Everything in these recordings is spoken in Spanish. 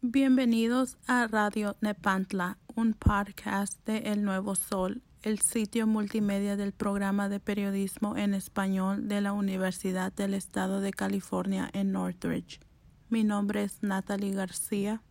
Bienvenidos a Radio Nepantla, un podcast de El Nuevo Sol, el sitio multimedia del programa de periodismo en español de la Universidad del Estado de California en Northridge. Mi nombre es Natalie García.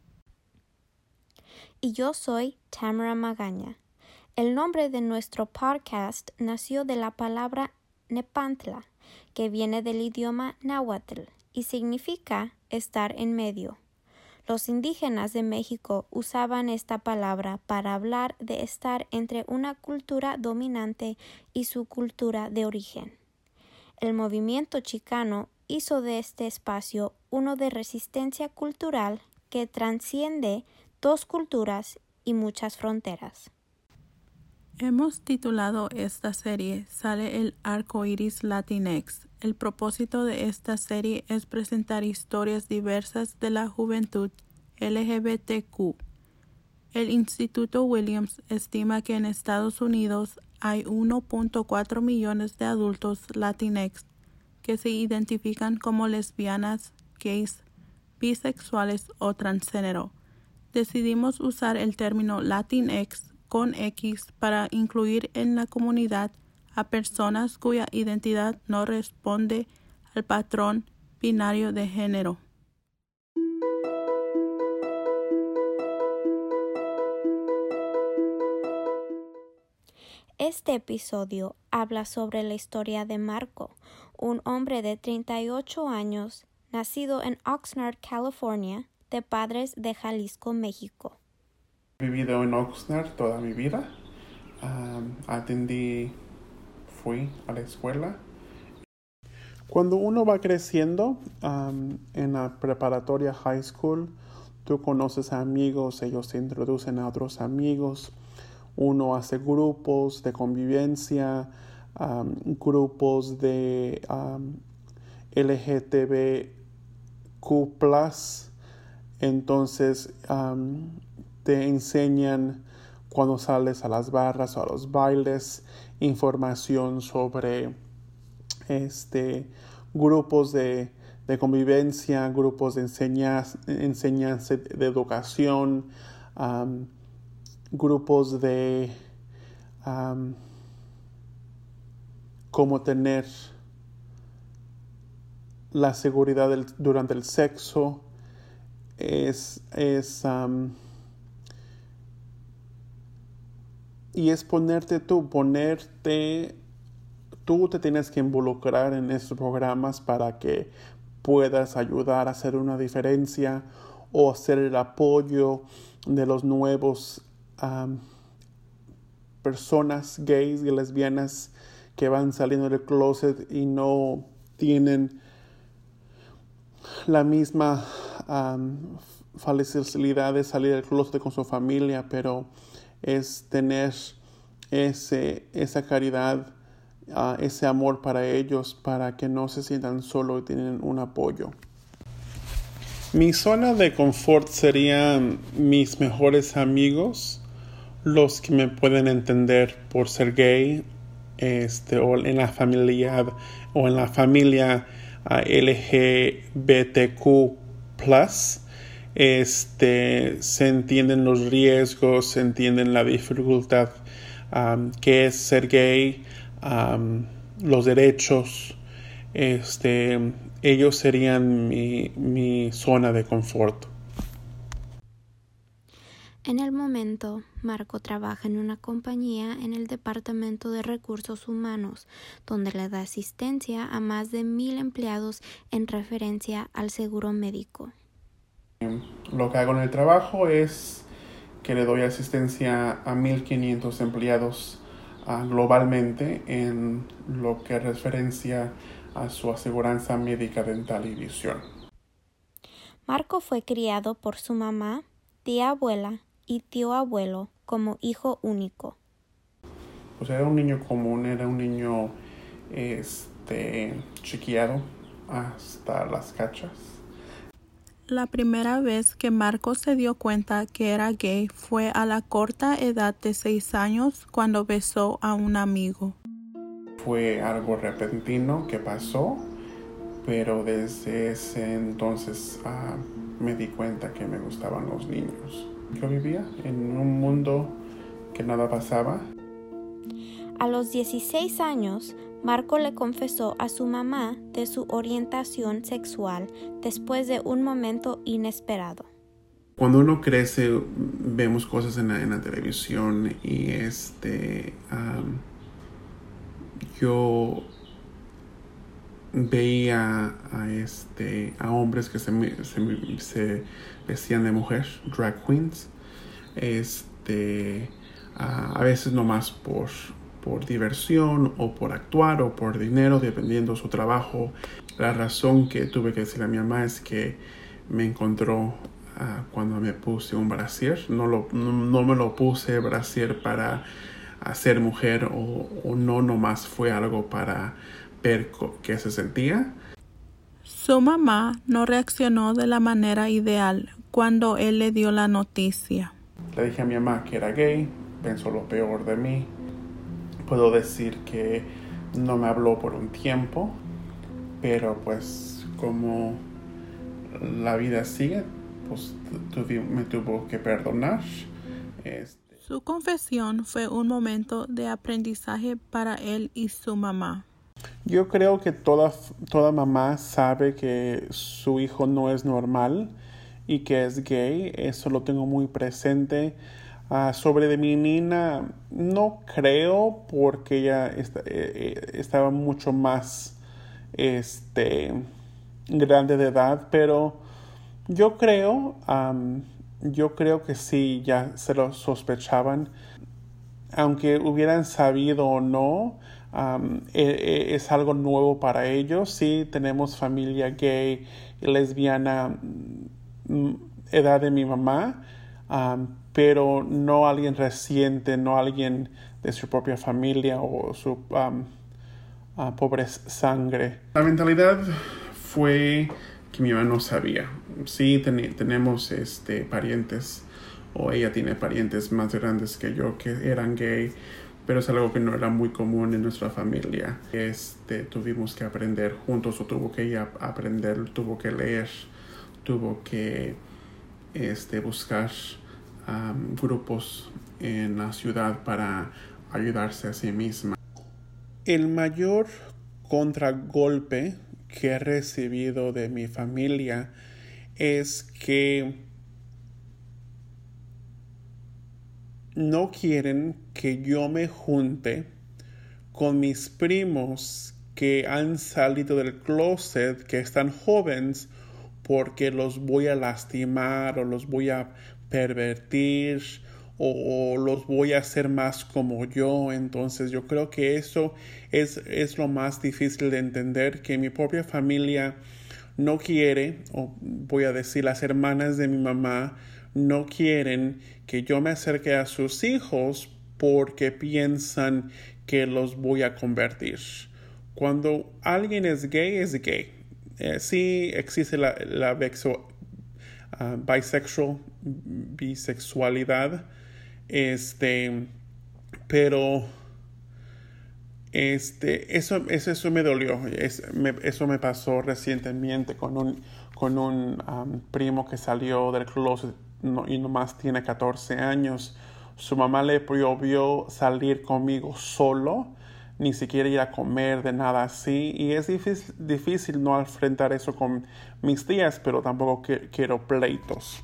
Y yo soy Tamara Magaña. El nombre de nuestro podcast nació de la palabra Nepantla, que viene del idioma náhuatl y significa estar en medio. Los indígenas de México usaban esta palabra para hablar de estar entre una cultura dominante y su cultura de origen. El movimiento chicano hizo de este espacio uno de resistencia cultural que trasciende dos culturas y muchas fronteras. Hemos titulado esta serie Sale el arco iris Latinx. El propósito de esta serie es presentar historias diversas de la juventud LGBTQ. El Instituto Williams estima que en Estados Unidos hay 1.4 millones de adultos Latinx que se identifican como lesbianas, gays, bisexuales o transgénero. Decidimos usar el término Latinx con X para incluir en la comunidad a personas cuya identidad no responde al patrón binario de género. Este episodio habla sobre la historia de Marco, un hombre de 38 años, nacido en Oxnard, California, de padres de Jalisco, México. He vivido en Oxnard toda mi vida. Fui a la escuela. Cuando uno va creciendo en la preparatoria high school, tú conoces a amigos, ellos te introducen a otros amigos. Uno hace grupos de convivencia, grupos de LGTBQ+. Entonces, te enseñan cuando sales a las barras o a los bailes, información sobre grupos de convivencia, grupos de enseñanza de educación, grupos de cómo tener la seguridad durante el sexo. Y es tú te tienes que involucrar en estos programas para que puedas ayudar a hacer una diferencia o hacer el apoyo de los nuevos personas gays y lesbianas que van saliendo del closet y no tienen la misma facilidad de salir del closet con su familia, pero es tener esa caridad, ese amor para ellos, para que no se sientan solos y tienen un apoyo. Mi zona de confort serían mis mejores amigos, los que me pueden entender por ser gay, o en la familia LGBTQ+. Se entienden los riesgos, se entienden la dificultad que es ser gay, los derechos. Ellos serían mi zona de confort. En el momento, Marco trabaja en una compañía en el Departamento de Recursos Humanos, donde le da asistencia a más de 1,000 empleados en referencia al seguro médico. Lo que hago en el trabajo es que le doy asistencia a 1,500 empleados globalmente en lo que referencia a su aseguranza médica, dental y visión. Marco fue criado por su mamá, tía abuela y tío abuelo como hijo único. Pues era un niño común, era un niño chiqueado hasta las cachas. La primera vez que Marco se dio cuenta que era gay fue a la corta edad de 6 años cuando besó a un amigo. Fue algo repentino que pasó, pero desde ese entonces me di cuenta que me gustaban los niños. Yo vivía en un mundo que nada pasaba. A los 16 años, Marco le confesó a su mamá de su orientación sexual después de un momento inesperado. Cuando uno crece, vemos cosas en la televisión y yo veía a hombres que se vestían de mujer, drag queens, a veces nomás por diversión o por actuar o por dinero, dependiendo de su trabajo. La razón que tuve que decirle a mi mamá es que me encontró cuando me puse un brasier. No me lo puse brasier para ser mujer o no, nomás fue algo para ver qué se sentía. Su mamá no reaccionó de la manera ideal cuando él le dio la noticia. Le dije a mi mamá que era gay, pensó lo peor de mí. Puedo decir que no me habló por un tiempo, pero pues como la vida sigue, pues me tuvo que perdonar. Su confesión fue un momento de aprendizaje para él y su mamá. Yo creo que toda mamá sabe que su hijo no es normal y que es gay. Eso lo tengo muy presente. Sobre de mi nina, no creo, porque ella estaba mucho más grande de edad, pero yo creo que sí, ya se lo sospechaban. Aunque hubieran sabido o no, es algo nuevo para ellos. Sí, tenemos familia gay y lesbiana, edad de mi mamá, pero no alguien reciente, no alguien de su propia familia o su pobre sangre. La mentalidad fue que mi mamá no sabía. Sí, tenemos parientes, o ella tiene parientes más grandes que yo que eran gay, pero es algo que no era muy común en nuestra familia. Tuvimos que aprender juntos, o tuvo que ella aprender, tuvo que leer, tuvo que buscar grupos en la ciudad para ayudarse a sí misma. El mayor contragolpe que he recibido de mi familia es que no quieren que yo me junte con mis primos que han salido del closet, que están jóvenes, porque los voy a lastimar o los voy a pervertir o los voy a hacer más como yo. Entonces yo creo que eso es lo más difícil de entender, que mi propia familia no quiere, o voy a decir las hermanas de mi mamá, no quieren que yo me acerque a sus hijos porque piensan que los voy a convertir. Cuando alguien es gay, es gay. Sí existe la bisexualidad, pero eso me dolió. Eso me pasó recientemente con un primo que salió del closet y nomás tiene 14 años. Su mamá le prohibió salir conmigo solo, ni siquiera ir a comer, de nada así. Y es difícil no enfrentar eso con mis tías, pero tampoco quiero pleitos.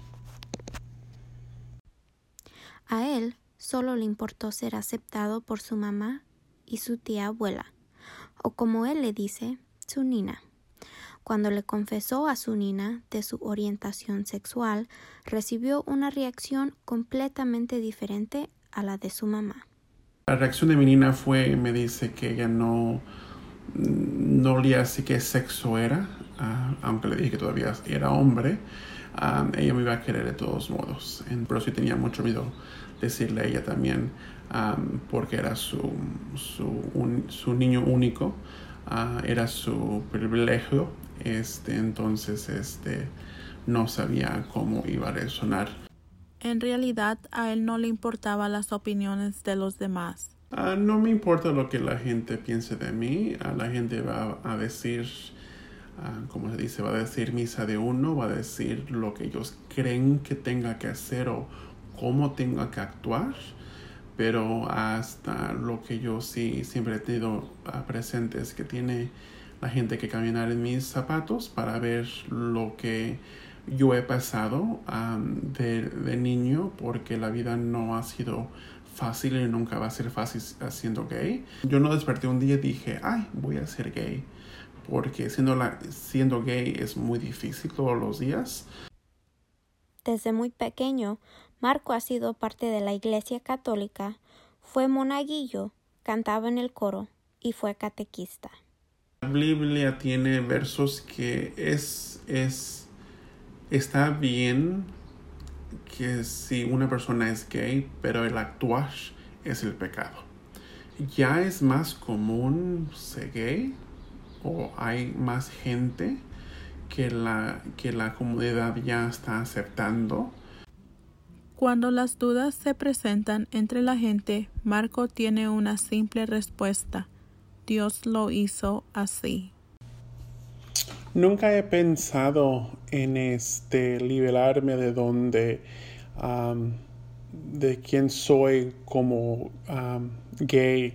A él solo le importó ser aceptado por su mamá y su tía abuela, o como él le dice, su nina. Cuando le confesó a su nina de su orientación sexual, recibió una reacción completamente diferente a la de su mamá. La reacción de mi nina me dice que ella no olía así qué sexo era, aunque le dije que todavía era hombre. Ella me iba a querer de todos modos, pero sí tenía mucho miedo decirle a ella también, porque era su niño único, era su privilegio, entonces no sabía cómo iba a reaccionar. En realidad, a él no le importaban las opiniones de los demás. No me importa lo que la gente piense de mí. La gente va a decir como se dice, va a decir misa de uno, va a decir lo que ellos creen que tenga que hacer o cómo tenga que actuar, pero hasta lo que yo sí siempre he tenido presente es que tiene la gente que caminar en mis zapatos para ver lo que yo he pasado de niño, porque la vida no ha sido fácil y nunca va a ser fácil siendo gay. Yo no desperté un día y dije, ay, voy a ser gay, porque siendo gay es muy difícil todos los días. Desde muy pequeño, Marco ha sido parte de la Iglesia Católica, fue monaguillo, cantaba en el coro y fue catequista. La Biblia tiene versos que está bien que si una persona es gay, pero el actuar es el pecado. Ya es más común ser gay, o hay más gente que la comunidad ya está aceptando. Cuando las dudas se presentan entre la gente, Marco tiene una simple respuesta: Dios lo hizo así. Nunca he pensado en liberarme de quién soy como gay.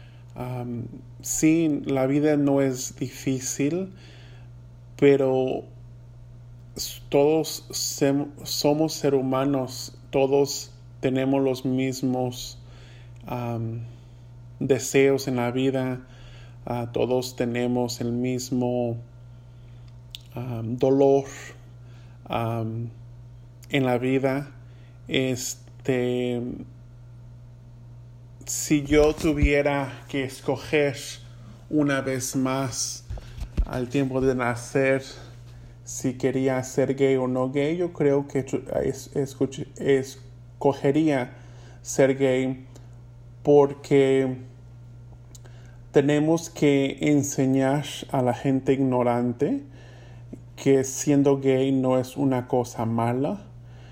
Sí, la vida no es difícil, pero todos somos seres humanos, todos tenemos los mismos deseos en la vida, todos tenemos el mismo dolor en la vida. Si yo tuviera que escoger una vez más al tiempo de nacer si quería ser gay o no gay, yo creo que escogería ser gay, porque tenemos que enseñar a la gente ignorante que siendo gay no es una cosa mala.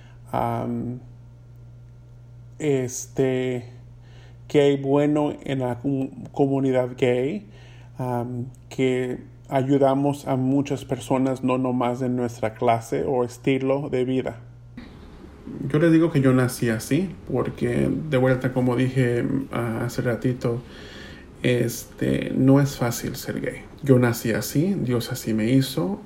Que hay bueno en la comunidad gay, que ayudamos a muchas personas, no nomás de nuestra clase o estilo de vida. Yo les digo que yo nací así, porque de vuelta, como dije hace ratito, no es fácil ser gay. Yo nací así, Dios así me hizo,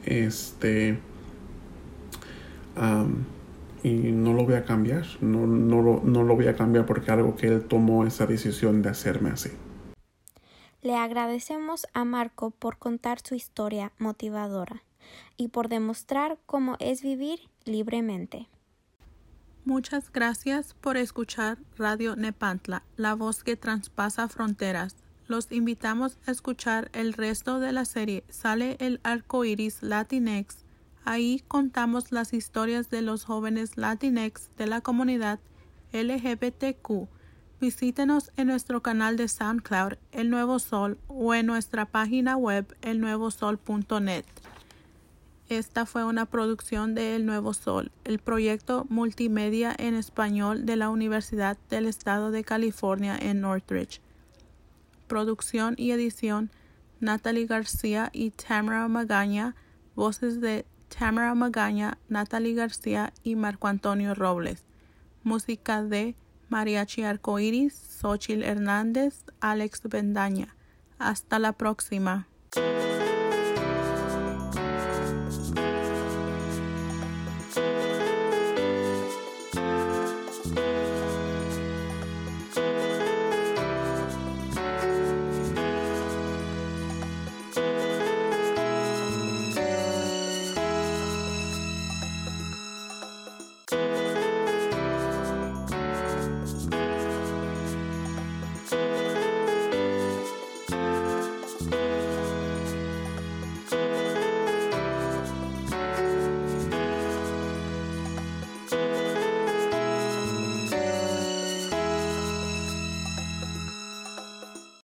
y no lo voy a cambiar, no lo voy a cambiar porque algo que Él tomó esa decisión de hacerme así. Le agradecemos a Marco por contar su historia motivadora y por demostrar cómo es vivir libremente. Muchas gracias por escuchar Radio Nepantla, la voz que traspasa fronteras. Los invitamos a escuchar el resto de la serie Sale el Arco Iris Latinx. Ahí contamos las historias de los jóvenes Latinx de la comunidad LGBTQ. Visítenos en nuestro canal de SoundCloud, El Nuevo Sol, o en nuestra página web, elnuevosol.net. Esta fue una producción de El Nuevo Sol, el proyecto multimedia en español de la Universidad del Estado de California en Northridge. Producción y edición, Natalie García y Tamara Magaña. Voces de Tamara Magaña, Natalie García y Marco Antonio Robles. Música de Mariachi Arcoiris, Xochitl Hernández, Alex Bendaña. Hasta la próxima.